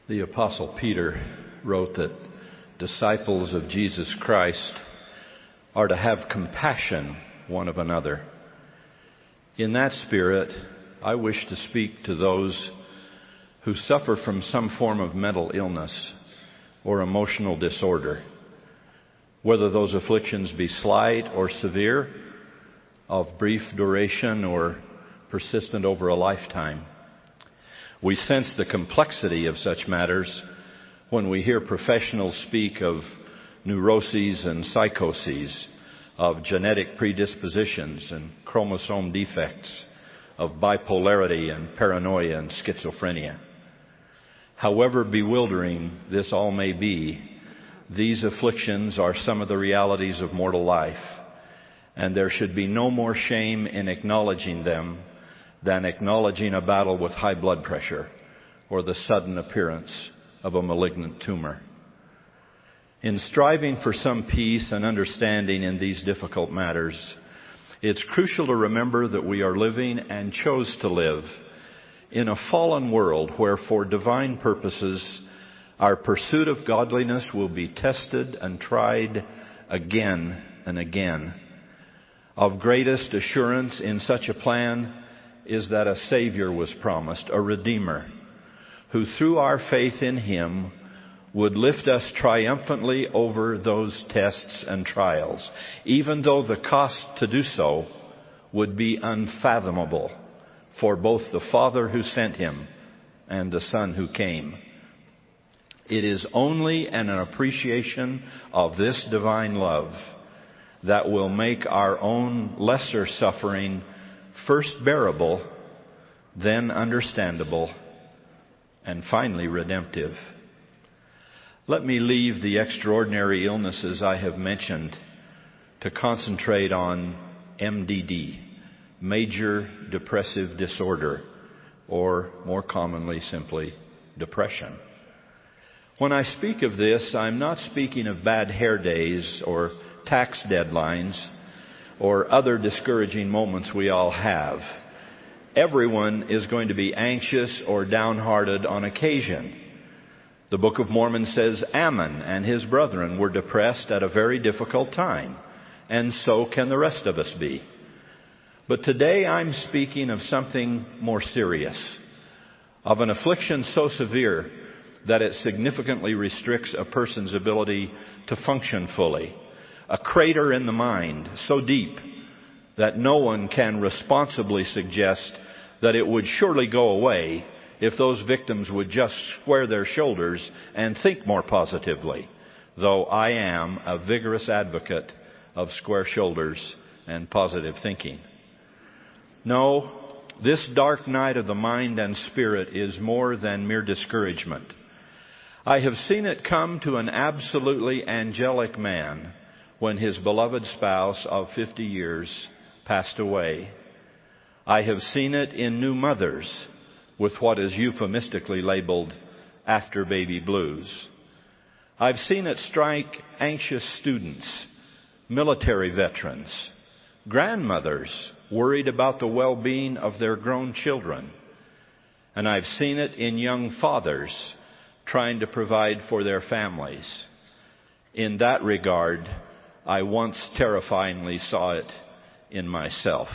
The Apostle Peter wrote that disciples of Jesus Christ are to have compassion one of another. In that spirit, I wish to speak to those who suffer from some form of mental illness or emotional disorder, whether those afflictions be slight or severe, of brief duration or persistent over a lifetime. We sense the complexity of such matters when we hear professionals speak of neuroses and psychoses, of genetic predispositions and chromosome defects, of bipolarity and paranoia and schizophrenia. However bewildering this all may be, these afflictions are some of the realities of mortal life, and there should be no more shame in acknowledging them than acknowledging a battle with high blood pressure or the sudden appearance of a malignant tumor. In striving for some peace and understanding in these difficult matters, it's crucial to remember that we are living and chose to live in a fallen world where for divine purposes our pursuit of godliness will be tested and tried again and again. Of greatest assurance in such a plan is that a Savior was promised, a Redeemer, who through our faith in Him would lift us triumphantly over those tests and trials, even though the cost to do so would be unfathomable for both the Father who sent Him and the Son who came. It is only an appreciation of this divine love that will make our own lesser suffering first bearable, then understandable, and finally redemptive. Let me leave the extraordinary illnesses I have mentioned to concentrate on MDD, major depressive disorder, or more commonly simply, depression. When I speak of this, I'm not speaking of bad hair days or tax deadlines or other discouraging moments we all have. Everyone is going to be anxious or downhearted on occasion. The Book of Mormon says Ammon and his brethren were depressed at a very difficult time, and so can the rest of us be. But today I'm speaking of something more serious, of an affliction so severe that it significantly restricts a person's ability to function fully. A crater in the mind so deep that no one can responsibly suggest that it would surely go away if those victims would just square their shoulders and think more positively, though I am a vigorous advocate of square shoulders and positive thinking. No, this dark night of the mind and spirit is more than mere discouragement. I have seen it come to an absolutely angelic man when his beloved spouse of 50 years passed away. I have seen it in new mothers with what is euphemistically labeled after baby blues. I've seen it strike anxious students, military veterans, grandmothers worried about the well-being of their grown children. And I've seen it in young fathers trying to provide for their families. In that regard, I once terrifyingly saw it in myself.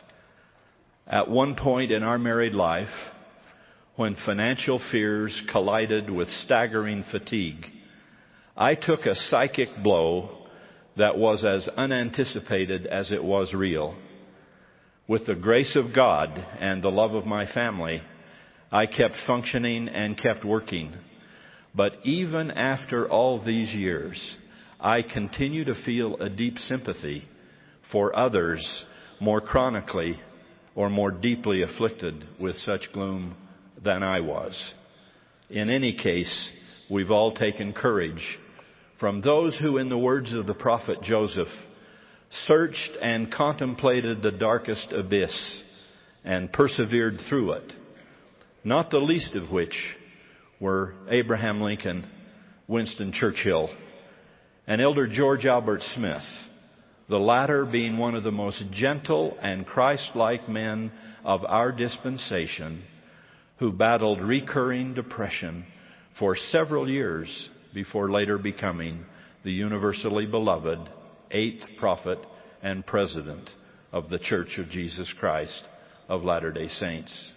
At one point in our married life, when financial fears collided with staggering fatigue, I took a psychic blow that was as unanticipated as it was real. With the grace of God and the love of my family, I kept functioning and kept working. But even after all these years, I continue to feel a deep sympathy for others more chronically or more deeply afflicted with such gloom than I was. In any case, we've all taken courage from those who, in the words of the prophet Joseph, searched and contemplated the darkest abyss and persevered through it, not the least of which were Abraham Lincoln, Winston Churchill, and Elder George Albert Smith, the latter being one of the most gentle and Christ-like men of our dispensation, who battled recurring depression for several years before later becoming the universally beloved 8th prophet and president of the Church of Jesus Christ of Latter-day Saints.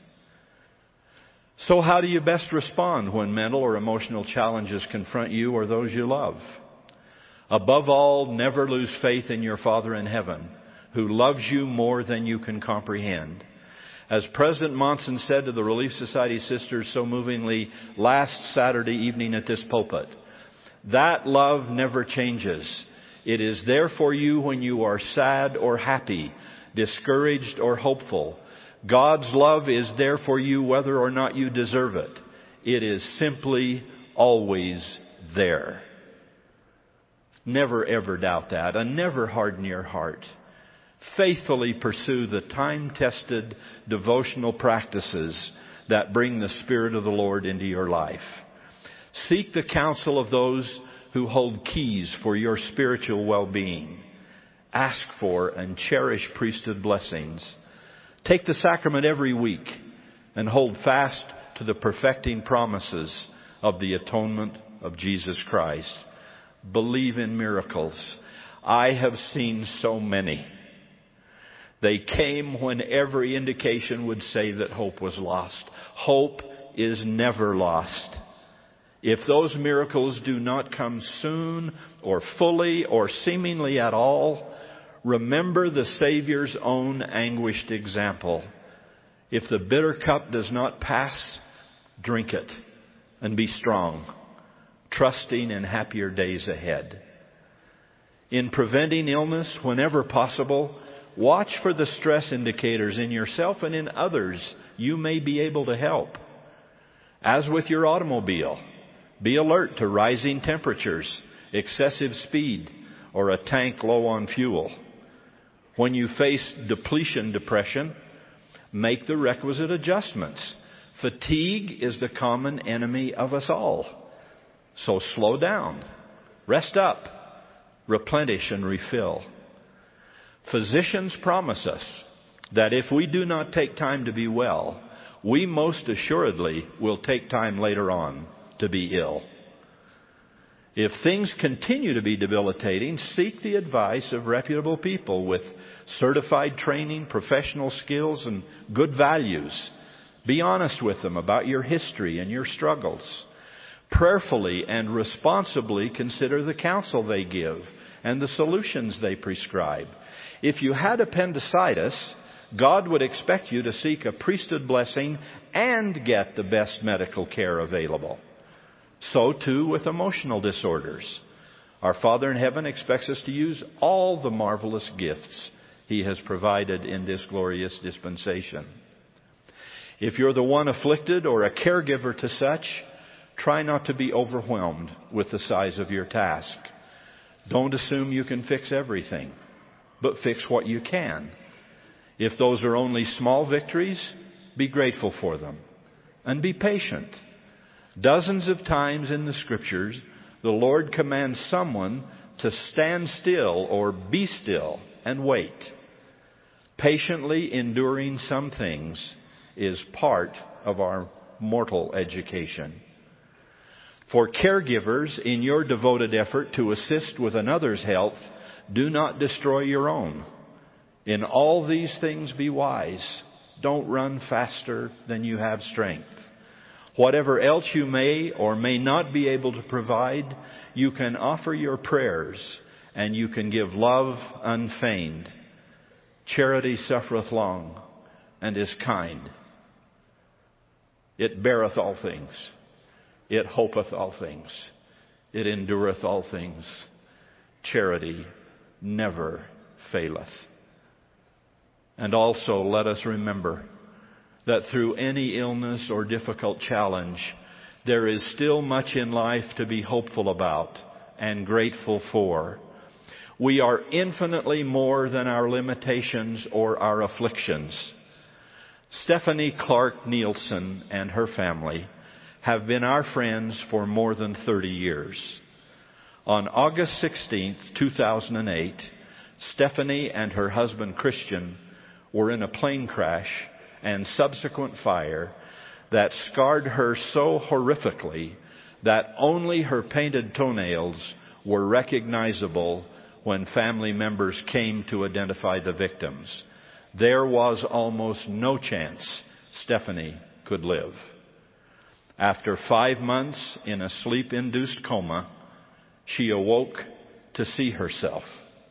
So how do you best respond when mental or emotional challenges confront you or those you love? Above all, never lose faith in your Father in heaven, who loves you more than you can comprehend. As President Monson said to the Relief Society sisters so movingly last Saturday evening at this pulpit, that love never changes. It is there for you when you are sad or happy, discouraged or hopeful. God's love is there for you whether or not you deserve it. It is simply always there. Never ever doubt that, and never harden your heart. Faithfully pursue the time-tested devotional practices that bring the Spirit of the Lord into your life. Seek the counsel of those who hold keys for your spiritual well-being. Ask for and cherish priesthood blessings. Take the sacrament every week and hold fast to the perfecting promises of the atonement of Jesus Christ. Believe in miracles. I have seen so many. They came when every indication would say that hope was lost. Hope is never lost. If those miracles do not come soon or fully or seemingly at all, remember the Savior's own anguished example. If the bitter cup does not pass, drink it and be strong, trusting in happier days ahead. In preventing illness whenever possible, watch for the stress indicators in yourself and in others you may be able to help. As with your automobile, be alert to rising temperatures, excessive speed, or a tank low on fuel. When you face depletion depression, make the requisite adjustments. Fatigue is the common enemy of us all. So slow down, rest up, replenish and refill. Physicians promise us that if we do not take time to be well, we most assuredly will take time later on to be ill. If things continue to be debilitating, seek the advice of reputable people with certified training, professional skills, and good values. Be honest with them about your history and your struggles. Prayerfully and responsibly consider the counsel they give and the solutions they prescribe. If you had appendicitis, God would expect you to seek a priesthood blessing and get the best medical care available. So too with emotional disorders. Our Father in heaven expects us to use all the marvelous gifts He has provided in this glorious dispensation. If you're the one afflicted or a caregiver to such, try not to be overwhelmed with the size of your task. Don't assume you can fix everything, but fix what you can. If those are only small victories, be grateful for them and be patient. Dozens of times in the Scriptures, the Lord commands someone to stand still or be still and wait. Patiently enduring some things is part of our mortal education. For caregivers, in your devoted effort to assist with another's health, do not destroy your own. In all these things be wise. Don't run faster than you have strength. Whatever else you may or may not be able to provide, you can offer your prayers and you can give love unfeigned. Charity suffereth long and is kind. It beareth all things. It hopeth all things. It endureth all things. Charity never faileth. And also let us remember that through any illness or difficult challenge, there is still much in life to be hopeful about and grateful for. We are infinitely more than our limitations or our afflictions. Stephanie Clark Nielsen and her family have been our friends for more than 30 years. On August 16th, 2008, Stephanie and her husband Christian were in a plane crash and subsequent fire that scarred her so horrifically that only her painted toenails were recognizable when family members came to identify the victims. There was almost no chance Stephanie could live. After 5 months in a sleep-induced coma, she awoke to see herself.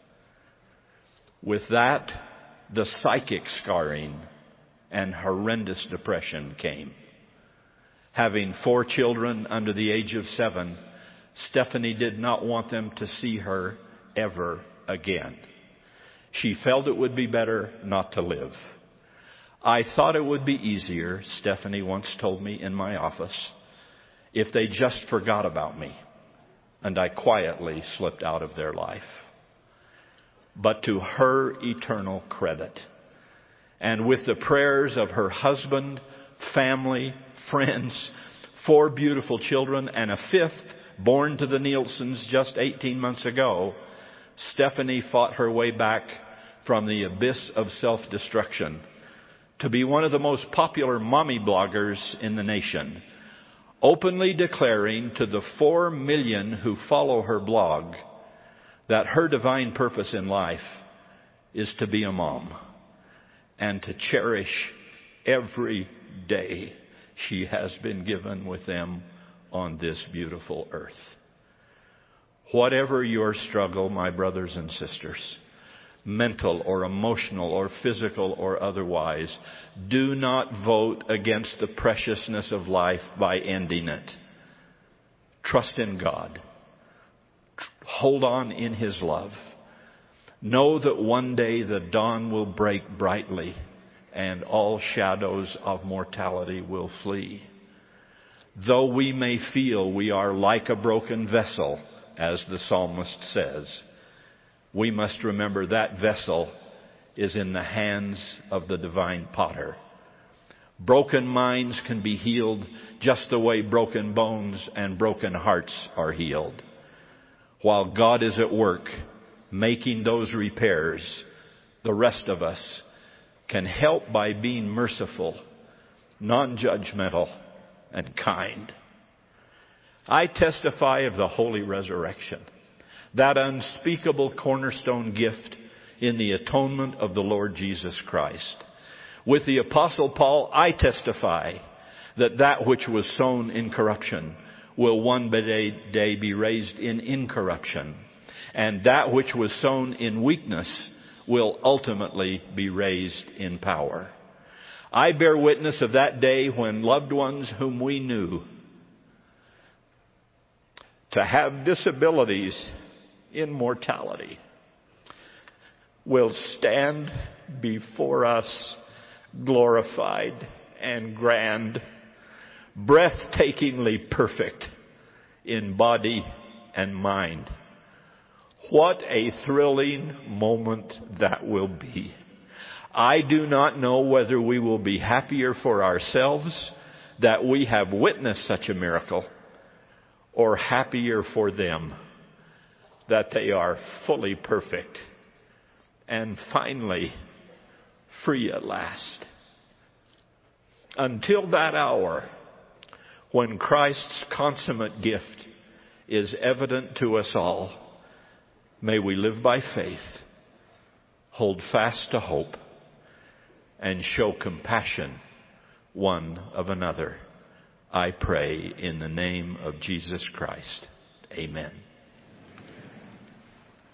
With that, the psychic scarring and horrendous depression came. Having 4 children under the age of 7, Stephanie did not want them to see her ever again. She felt it would be better not to live. I thought it would be easier, Stephanie once told me in my office, if they just forgot about me and I quietly slipped out of their life. But to her eternal credit, and with the prayers of her husband, family, friends, 4 beautiful children, and a 5th born to the Nielsen's just 18 months ago, Stephanie fought her way back from the abyss of self-destruction to be one of the most popular mommy bloggers in the nation, openly declaring to the 4 million who follow her blog that her divine purpose in life is to be a mom and to cherish every day she has been given with them on this beautiful earth. Whatever your struggle, my brothers and sisters, mental or emotional or physical or otherwise, do not vote against the preciousness of life by ending it. Trust in God. Hold on in His love. Know that one day the dawn will break brightly and all shadows of mortality will flee. Though we may feel we are like a broken vessel, as the psalmist says, we must remember that vessel is in the hands of the divine potter. Broken minds can be healed just the way broken bones and broken hearts are healed. While God is at work making those repairs, the rest of us can help by being merciful, non-judgmental, and kind. I testify of the holy resurrection, that unspeakable cornerstone gift in the atonement of the Lord Jesus Christ. With the Apostle Paul, I testify that that which was sown in corruption will one day be raised in incorruption, and that which was sown in weakness will ultimately be raised in power. I bear witness of that day when loved ones whom we knew to have disabilities in mortality will stand before us glorified and grand, breathtakingly perfect in body and mind. What a thrilling moment that will be. I do not know whether we will be happier for ourselves that we have witnessed such a miracle, or happier for them that they are fully perfect and finally free at last. Until that hour, when Christ's consummate gift is evident to us all, may we live by faith, hold fast to hope, and show compassion one of another. I pray in the name of Jesus Christ. Amen.